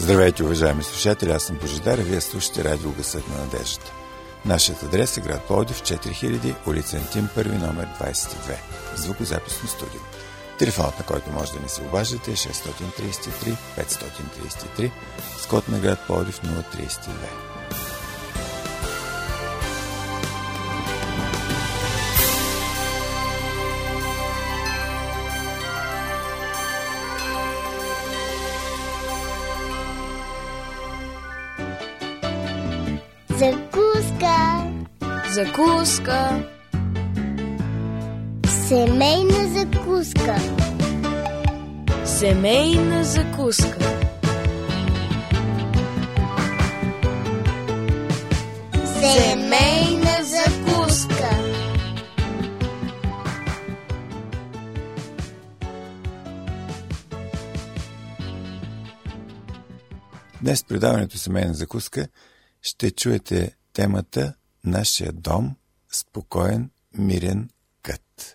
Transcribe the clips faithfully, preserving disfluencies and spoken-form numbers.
Здравейте, уважаеми слушатели, аз съм Божидар, а вие слушате радио Гласът на надеждата. Нашият адрес е град Пловдив, четири хиляди, улица Антим, първи, номер двадесет и две. Звукозаписно студио. Телефонът, на който може да ни се обаждате, е шест три три пет три три, с код на град Пловдив нула три две. Закуска. Закуска. Семейна закуска. Семейна закуска. Семейна закуска. Днес в предаването Семейна закуска ще чуете темата "Нашия дом – спокоен, мирен кът".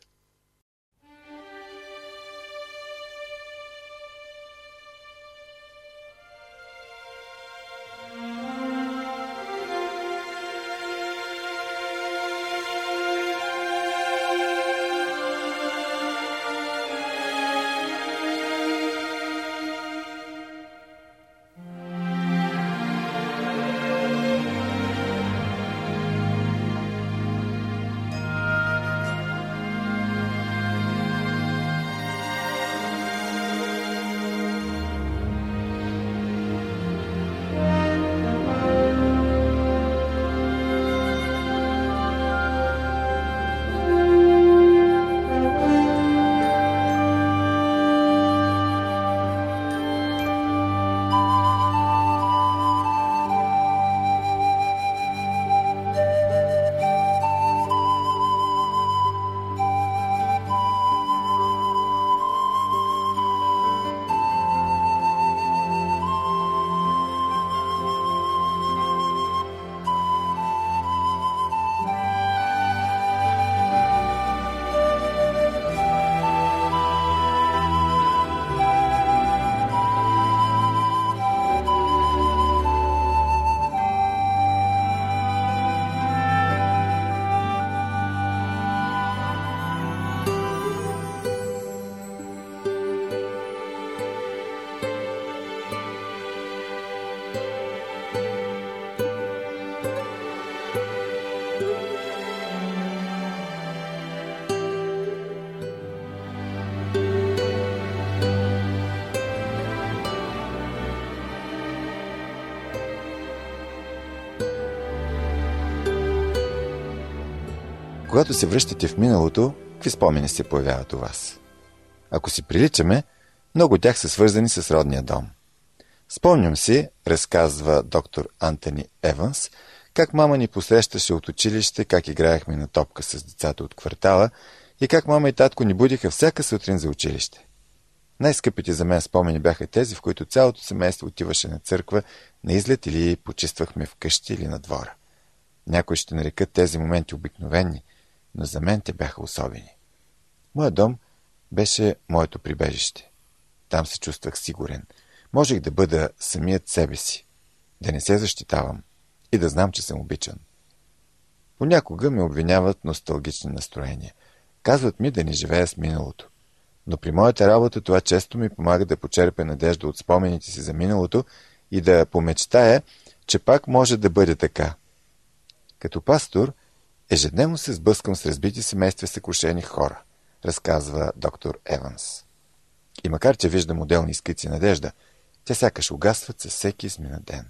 Когато се връщате в миналото, какви спомени се появяват у вас? Ако си приличаме, много от тях са свързани с родния дом. Спомням си, разказва доктор Антони Еванс, как мама ни посрещаше от училище, как играехме на топка с децата от квартала и как мама и татко ни будиха всяка сутрин за училище. Най-скъпите за мен спомени бяха тези, в които цялото семейство отиваше на църква, на излет или почиствахме вкъщи или на двора. Някои ще нарекат тези моменти обикновени, но за мен те бяха особени. Моят дом беше моето прибежище. Там се чувствах сигурен. Можех да бъда самият себе си, да не се защитавам и да знам, че съм обичан. Понякога ме обвиняват носталгични настроения. Казват ми да не живея с миналото. Но при моята работа това често ми помага да почерпя надежда от спомените си за миналото и да помечтая, че пак може да бъде така. Като пастор, ежедневно се сблъскам с разбити семейства, съкрушени хора, разказва доктор Еванс. И макар че виждам отделни изкрици надежда, те сякаш угасват със всеки изминат ден.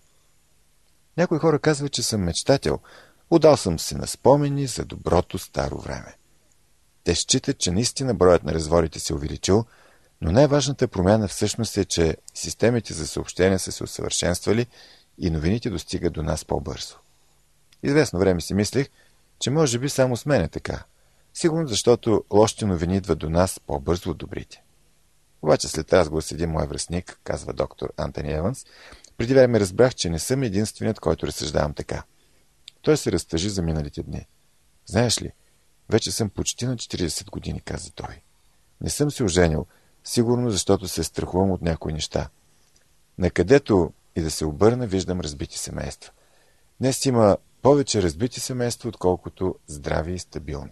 Някои хора казват, че съм мечтател, удал съм се на спомени за доброто старо време. Те считат, че наистина броят на разводите се увеличил, но най-важната промяна всъщност е, че системите за съобщения са се усъвършенствали и новините достигат до нас по-бързо. Известно време си мислех, че може би само с мен е така. Сигурно защото лошите новини идват до нас по-бързо от добрите. Обаче след разговор с един мой връстник, казва доктор Антони Еванс, преди време разбрах, че не съм единственият, който разсъждавам така. Той се разтъжи за миналите дни. Знаеш ли, вече съм почти на четиридесет години, каза той. Не съм се оженил, сигурно защото се страхувам от някои неща. Накъдето и да се обърна, виждам разбити семейства. Днес има повече разбити семейства, отколкото здрави и стабилни.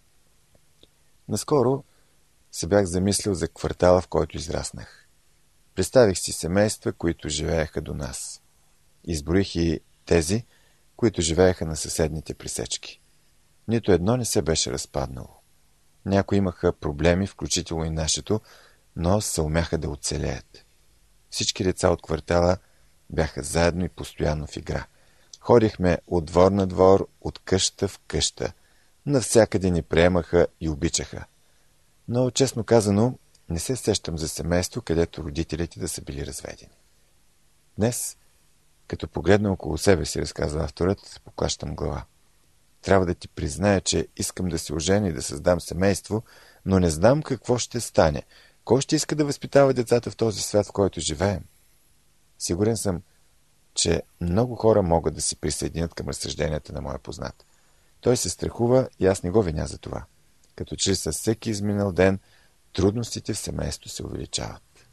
Наскоро се бях замислил за квартала, в който израснах. Представих си семейства, които живееха до нас. Изброих и тези, които живееха на съседните пресечки. Нито едно не се беше разпаднало. Някои имаха проблеми, включително и нашето, но се умяха да оцелеят. Всички деца от квартала бяха заедно и постоянно в игра. Ходихме от двор на двор, от къща в къща. Навсякъде ни приемаха и обичаха. Но, честно казано, не се сещам за семейство, където родителите да са били разведени. Днес, като погледна около себе си, разказва авторът, поклащам глава. Трябва да ти призная, че искам да се оженя и да създам семейство, но не знам какво ще стане. Кой ще иска да възпитава децата в този свят, в който живеем? Сигурен съм, че много хора могат да се присъединят към разсъжденията на моя познат. Той се страхува и аз не го виня за това. Като че с всеки изминал ден трудностите в семейството се увеличават.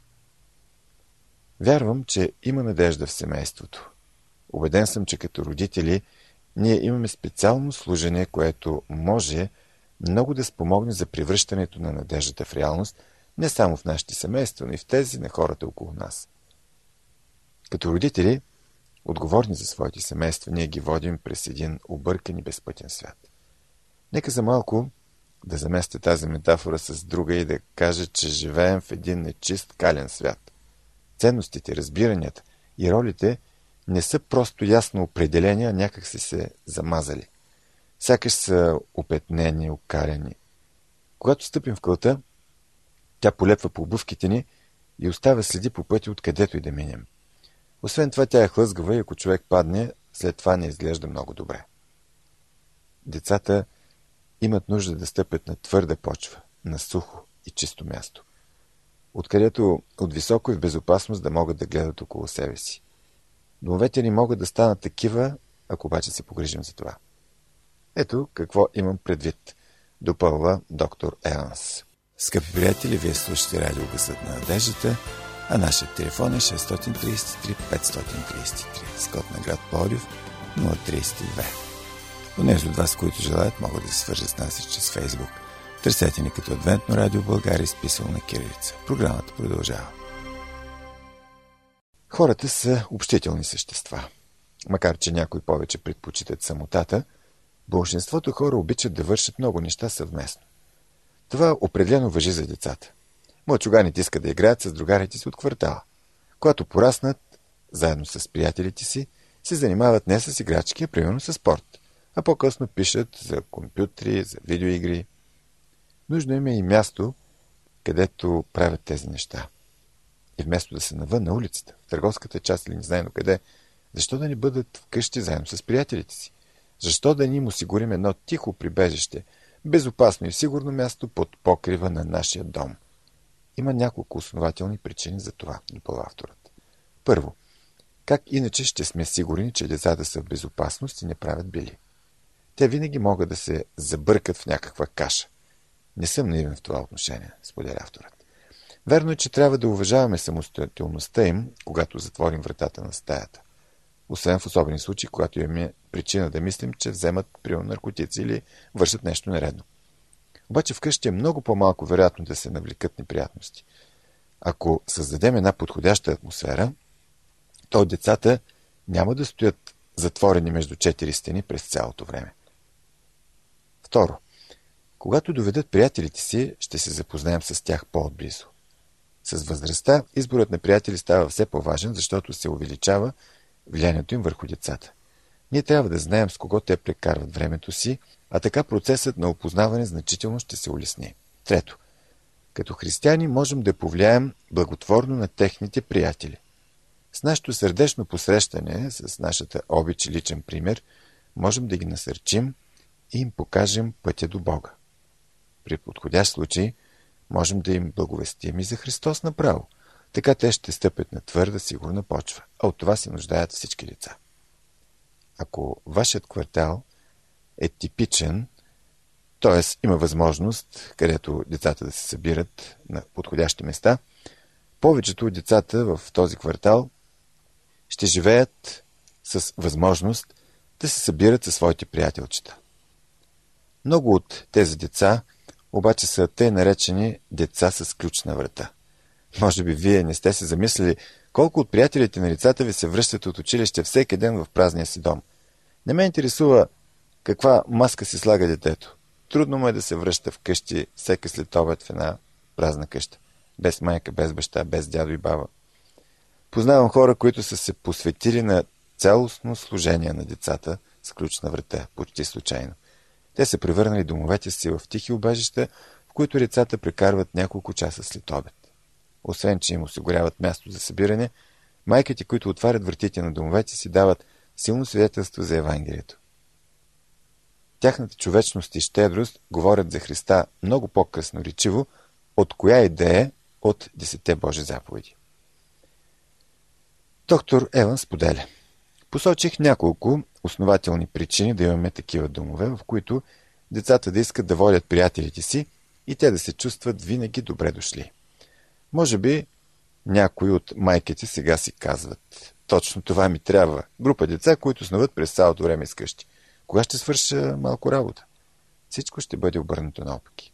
Вярвам, че има надежда в семейството. Убеден съм, че като родители ние имаме специално служение, което може много да спомогне за превръщането на надеждата в реалност, не само в нашите семейства, но и в тези на хората около нас. Като родители, отговорни за своите семейства, ние ги водим през един объркан и безпътен свят. Нека за малко да заместя тази метафора с друга и да кажа, че живеем в един нечист, кален свят. Ценностите, разбиранията и ролите не са просто ясно определени, а някак си се замазали. Сякаш са опетнени, окарени. Когато стъпим в кълта, тя полепва по обувките ни и оставя следи по пътя, откъдето и да минем. Освен това, тя е хлъзгава и ако човек падне, след това не изглежда много добре. Децата имат нужда да стъпят на твърда почва, на сухо и чисто място, откъдето от високо и в безопасност да могат да гледат около себе си. Домовете ни могат да станат такива, ако обаче се погрижим за това. Ето какво имам предвид, допълва доктор Еванс. Скъпи приятели, вие слушате радио Гласът на надеждата, а нашият телефон е шест три три пет три три, с код на град Пловдив нула три две. Онези от вас, които желаят, могат да се свържат с нас и чрез Фейсбук. Търсете ни като Адвентно радио България, изписано на кирилица. Програмата продължава. Хората са общителни същества. Макар че някои повече предпочитат самотата, большинството хора обичат да вършат много неща съвместно. Това определено важи за децата. Мълчуганите искат да играят с другарите си от квартала. Когато пораснат, заедно с приятелите си, се занимават не с играчки, а примерно с спорт, а по-късно пишат за компютри, за видеоигри. Нужно им е и място, където правят тези неща. И вместо да са навън на улицата, в търговската част или не знайно къде, защо да не бъдат вкъщи заедно с приятелите си? Защо да ни им осигурим едно тихо прибежище, безопасно и сигурно място под покрива на нашия дом? Има няколко основателни причини за това, допълва авторът. Първо, как иначе ще сме сигурни, че децата са в безопасност и не правят бели? Те винаги могат да се забъркат в някаква каша. Не съм наивен в това отношение, споделя авторът. Верно е, че трябва да уважаваме самостоятелността им, когато затворим вратата на стаята. Освен в особени случаи, когато имаме причина да мислим, че вземат примерно наркотици или вършат нещо нередно. Обаче вкъщи е много по-малко вероятно да се навлекат неприятности. Ако създадем една подходяща атмосфера, то децата няма да стоят затворени между четири стени през цялото време. Второ, когато доведат приятелите си, ще се запознаем с тях по-отблизо. С възрастта изборът на приятели става все по-важен, защото се увеличава влиянието им върху децата. Ние трябва да знаем с кого те прекарват времето си, а така процесът на опознаване значително ще се улесни. Трето, като християни можем да повлияем благотворно на техните приятели. С нашето сърдечно посрещане, с нашата обич и личен пример, можем да ги насърчим и им покажем пътя до Бога. При подходящ случай можем да им благовестим и за Христос направо. Така те ще стъпят на твърда, сигурна почва, а от това се нуждаят всички деца. Ако вашият квартал е типичен, т.е. има възможност, където децата да се събират на подходящи места, повечето от децата в този квартал ще живеят с възможност да се събират със своите приятелчета. Много от тези деца обаче са тъй наречени деца с ключ на врата. Може би вие не сте се замислили колко от приятелите на децата ви се връщат от училище всеки ден в празния си дом. Не ме интересува каква маска си слага детето. Трудно му е да се връща вкъщи всеки след обед в една празна къща. Без майка, без баща, без дядо и баба. Познавам хора, които са се посветили на цялостно служение на децата с ключ на врата, почти случайно. Те са превърнали домовете си в тихи убежища, в които децата прекарват няколко часа след обед. Освен, че им осигуряват място за събиране, майките, които отварят вратите на домовете си, дават силно свидетелство за Евангелието. Тяхната човечност и щедрост говорят за Христа много по-красноречиво, от коя идея от десетте Божи заповеди. Доктор Еванс споделя: посочих няколко основателни причини да имаме такива домове, в които децата да искат да водят приятелите си и те да се чувстват винаги добре дошли. Може би някои от майките сега си казват: точно това ми трябва. Група деца, които снуват през цялото време из къщи. Кога ще свърша малко работа? Всичко ще бъде обърнато наопаки.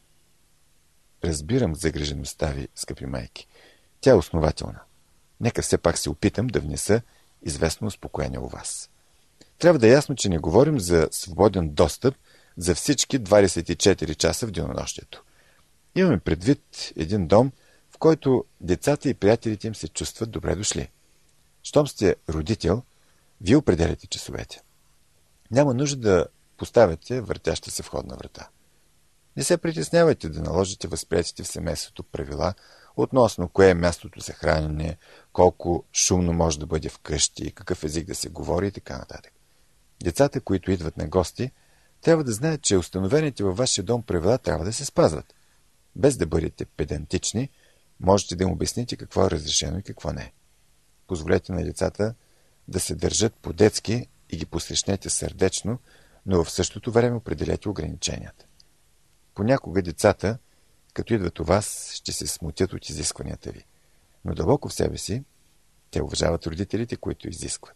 Разбирам загрижеността ви, скъпи майки. Тя е основателна. Нека все пак се опитам да внеса известно успокоение у вас. Трябва да е ясно, че не говорим за свободен достъп за всички двадесет и четири часа в денонощието. Имаме предвид един дом, в който децата и приятелите им се чувстват добре дошли. Щом сте родител, вие определяте часовете. Няма нужда да поставяте въртяща се входна врата. Не се притеснявайте да наложите възприятите в семейството правила относно кое е мястото за хранене, колко шумно може да бъде вкъщи, какъв език да се говори и така нататък. Децата, които идват на гости, трябва да знаят, че установените във вашия дом правила трябва да се спазват. Без да бъдете педантични, можете да им обясните какво е разрешено и какво не. Позволете на децата да се държат по-детски и ги посрещнете сърдечно, но в същото време определете ограниченията. Понякога децата, като идват у вас, ще се смутят от изискванията ви. Но дълбоко в себе си, те уважават родителите, които изискват.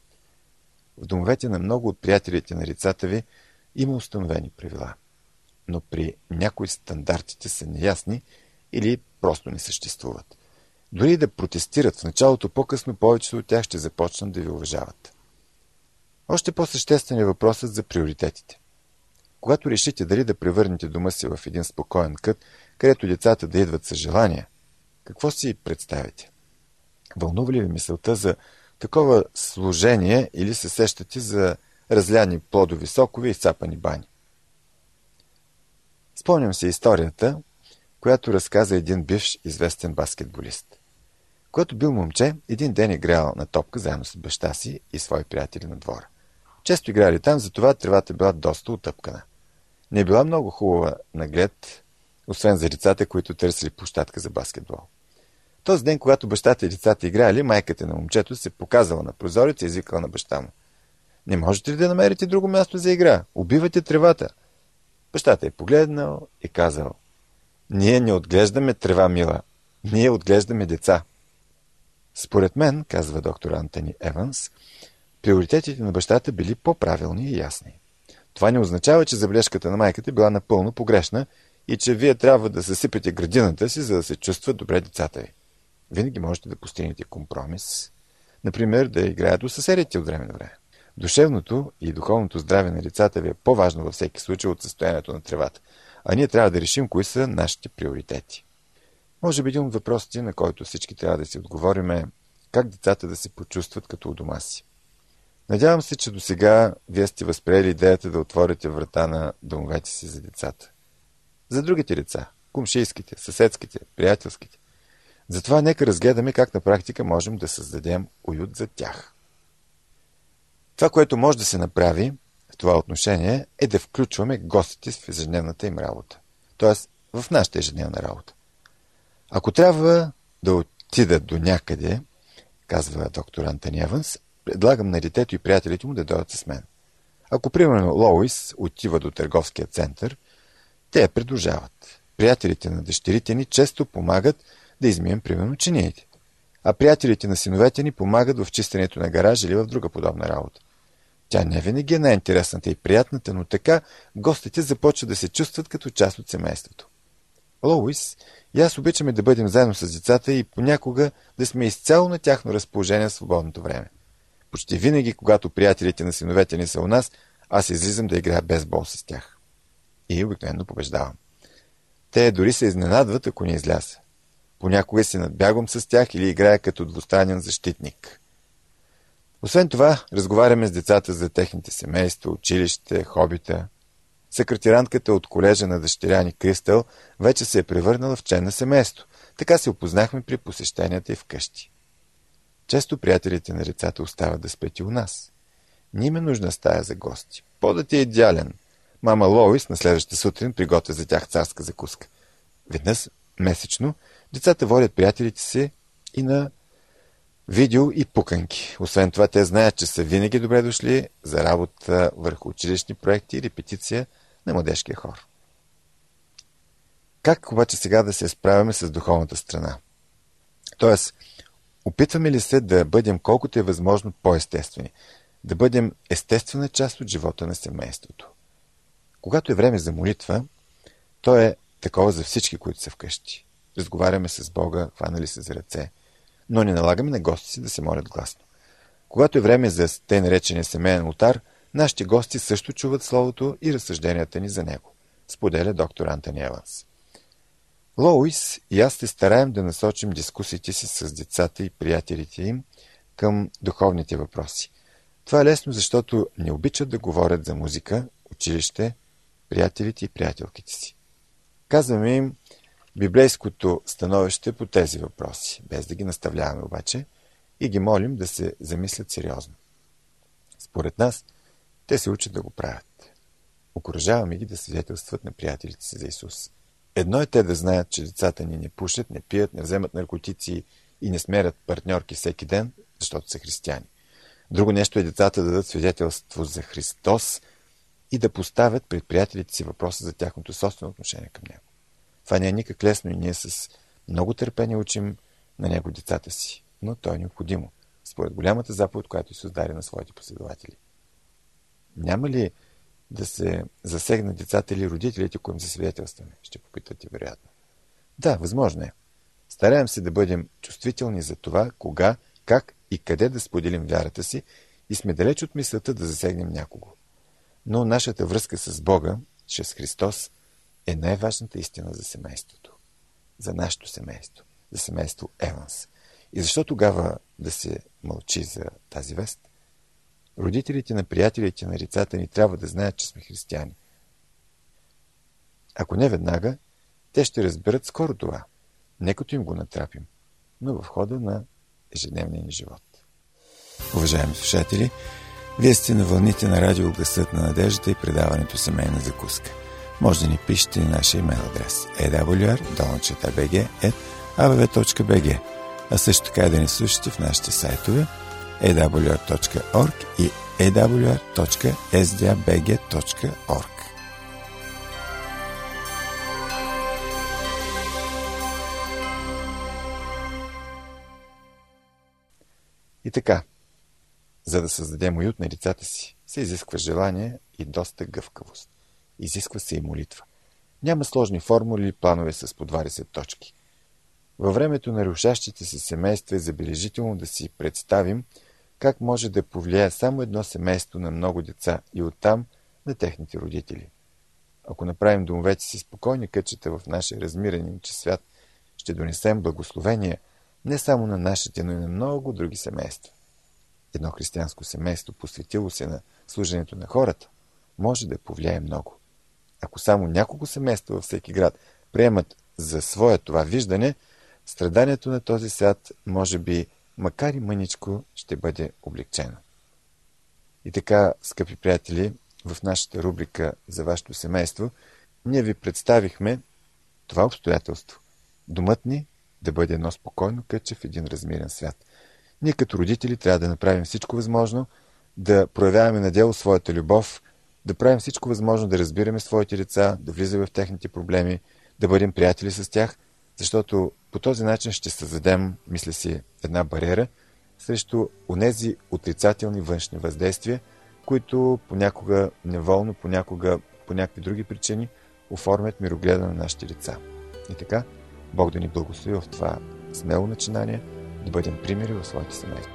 В домовете на много от приятелите на децата ви има установени правила. Но при някои стандартите са неясни или просто не съществуват. Дори да протестират в началото, по-късно повечето от тях ще започнат да ви уважават. Още по-съществен е въпросът за приоритетите. Когато решите дали да превърнете дома си в един спокоен кът, където децата да идват с желания, какво си представите? Вълнува ли ви мисълта за такова служение или се сещате за разляни плодови сокове и изцапани бани? Спомням се историята, която разказа един бивш известен баскетболист. Когато бил момче, един ден играл на топка заедно с баща си и свои приятели на двора. Често играли там, затова тревата била доста утъпкана. Не била много хубава наглед, освен за децата, които търсили площадка за баскетбол. Този ден, когато бащата и децата играли, майката на момчето се показала на прозореца и извикала на баща му: не можете ли да намерите друго място за игра? Убивате тревата. Бащата е погледнал и казал: ние не отглеждаме трева, мила. Ние отглеждаме деца. Според мен, казва доктор Антони Еванс, приоритетите на бащата били по-правилни и ясни. Това не означава, че забележката на майката била напълно погрешна и че вие трябва да съсипете градината си, за да се чувстват добре децата ви. Винаги можете да постигнете компромис. Например, да играят до съседите от време на време. Душевното и духовното здраве на децата ви е по-важно във всеки случай от състоянието на тревата, а ние трябва да решим кои са нашите приоритети. Може би един от въпросите, на който всички трябва да си отговорим, е как децата да се почувстват като у дома си. Надявам се, че досега вие сте възприели идеята да отворите врата на домовете си за децата. За другите деца, кумшийските, съседските, приятелските. Затова нека разгледаме как на практика можем да създадем уют за тях. Това, което може да се направи в това отношение, е да включваме гостите в ежедневната им работа. Тоест, в нашата ежедневна работа. Ако трябва да отидат до някъде, казва доктор Антони Еванс, предлагам на детето и приятелите му да дойдат с мен. Ако, примерно, Лоуис отива до търговския център, те я придружават. Приятелите на дъщерите ни често помагат да измием, примерно, чиниите. а приятелите на синовете ни помагат в чистенето на гаража или в друга подобна работа. Тя не винаги е най-интересната и приятната, но така гостите започват да се чувстват като част от семейството. Лоуис и аз обичаме да бъдем заедно с децата и понякога да сме изцяло на тяхно разположение в свободното време. Почти винаги, когато приятелите на синовете ни са у нас, аз излизам да играя бейсбол с тях. И обикновено побеждавам. Те дори се изненадват, ако не изляза. Понякога се надбягвам с тях или играя като двустранен защитник. Освен това, разговаряме с децата за техните семейства, училище, хобита. Секретарантката от колежа на дъщеря ни Кристъл вече се е превърнала в член на семейство. Така се опознахме при посещенията и вкъщи. Често приятелите на децата остават да спят и у нас. Не им е нужна стая за гости. Подът е идеален. Мама Лоуис на следващата сутрин приготвя за тях царска закуска. Веднъж месечно децата водят приятелите си и на видео и пуканки. Освен това, те знаят, че са винаги добре дошли за работа върху училищни проекти и репетиция на младежкия хор. Как обаче сега да се справяме с духовната страна? Тоест, опитваме ли се да бъдем колкото е възможно по-естествени, да бъдем естествена част от живота на семейството? Когато е време за молитва, то е такова за всички, които са вкъщи. Разговаряме с Бога, хванали се за ръце, но не налагаме на гости си да се молят гласно. Когато е време за тъй наречения семейен олтар, нашите гости също чуват Словото и разсъжденията ни за него, споделя доктор Антони Еванс. Лоуис и аз се стараем да насочим дискусиите си с децата и приятелите им към духовните въпроси. Това е лесно, защото не обичат да говорят за музика, училище, приятелите и приятелките си. Казваме им библейското становище по тези въпроси, без да ги наставляваме обаче, и ги молим да се замислят сериозно. Според нас, те се учат да го правят. Окуражаваме ги да свидетелстват на приятелите си за Исус. Едно е те да знаят, че децата ни не пушат, не пият, не вземат наркотици и не смерят партньорки всеки ден, защото са християни. Друго нещо е децата да дадат свидетелство за Христос и да поставят пред приятелите си въпроса за тяхното собствено отношение към Него. Това не е никак лесно и ние с много търпение учим на Него децата си, но то е необходимо, според голямата заповед, която Исус даде на своите последователи. Няма ли да се засегнат децата или родителите, които им се свидетелстваме? Ще попитате вероятно. Да, възможно е. Стараем се да бъдем чувствителни за това, кога, как и къде да споделим вярата си и сме далеч от мисълта да засегнем някого. Но нашата връзка с Бога, чрез Христос, е най-важната истина за семейството. За нашето семейство. За семейство Еванс. И защо тогава да се мълчи за тази вест? Родителите на приятелите на децата ни трябва да знаят, че сме християни. Ако не веднага, те ще разберат скоро това. Не като им го натрапим, но в хода на ежедневния ни живот. Уважаеми слушатели, вие сте на вълните на радио Гласът на надеждата и предаването Семейна закуска. Може да ни пишете на нашия имейл адрес ей дабъл ю ар долна би джи ет а б в точка би джи, а също така и да ни слушате в нашите сайтове ей дабъл ю ар точка орг и ей дабъл ю ар точка ес ди ей би джи точка орг. И така, за да създадем уют на децата си, се изисква желание и доста гъвкавост. Изисква се и молитва. Няма сложни формули или планове с по двадесет точки. Във времето на рушащите се семейства е забележително да си представим как може да повлияе само едно семейство на много деца и оттам на техните родители. Ако направим домовете си спокойни кътчета в нашия размирен свят, ще донесем благословение не само на нашите, но и на много други семейства. Едно християнско семейство, посветило се на служенето на хората, може да повлияе много. Ако само няколко семейства във всеки град приемат за свое това виждане, страданието на този свят, може би, макар и мъничко, ще бъде облегчено. И така, скъпи приятели, в нашата рубрика за вашето семейство, ние ви представихме това обстоятелство. Домът ни да бъде едно спокойно кътче в един размирен свят. Ние като родители трябва да направим всичко възможно, да проявяваме на дело своята любов, да правим всичко възможно да разбираме своите деца, да влизаме в техните проблеми, да бъдем приятели с тях, Защото по този начин ще създадем, мисля си, една бариера срещу онези отрицателни външни въздействия, които понякога неволно, понякога по някакви други причини оформят мирогледа на нашите деца. И така, Бог да ни благослови в това смело начинание, да бъдем примери в своите семейства.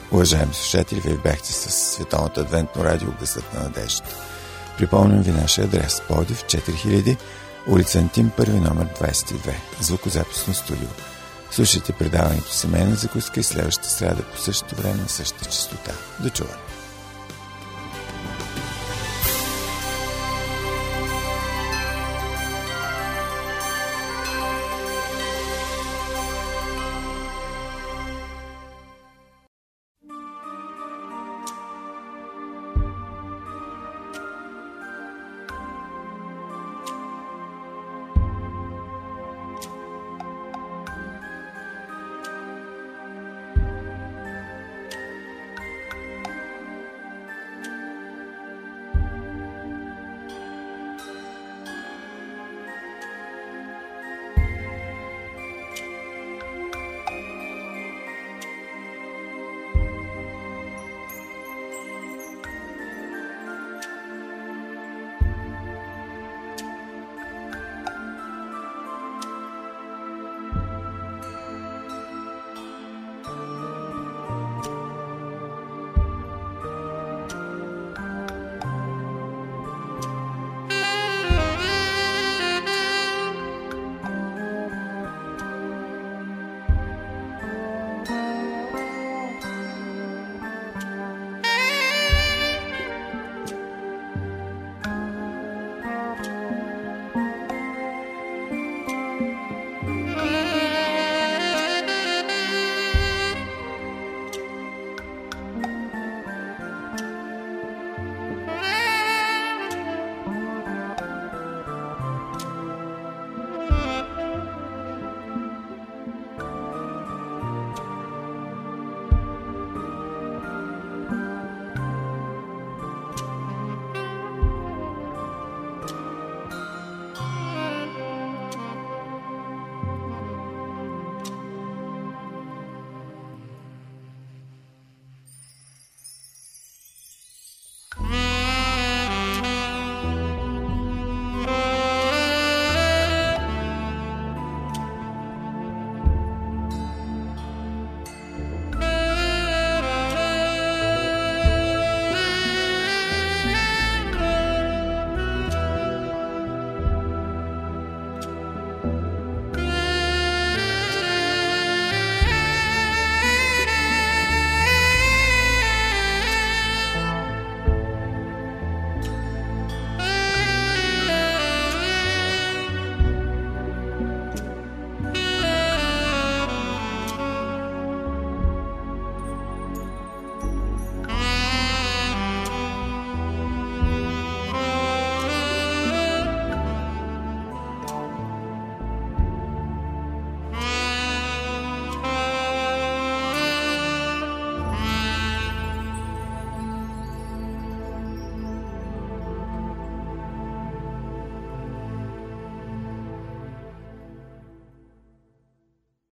Уважаеми слушатели, вие бяхте с Световното адвентно радио Гласът на надеждата. Припомням ви нашия адрес: Пловдив четири хиляди, улица Антим, първи, номер двадесет и две, звукозаписно студио. Слушайте предаването Семейна закуска и следващата сряда по същото време на същата честота. До чуване!